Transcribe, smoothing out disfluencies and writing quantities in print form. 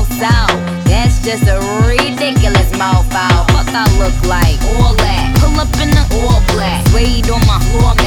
down south. That's just a ridiculous mouth out. Fuck I look like all that. Pull up in the all black. Suede on my floor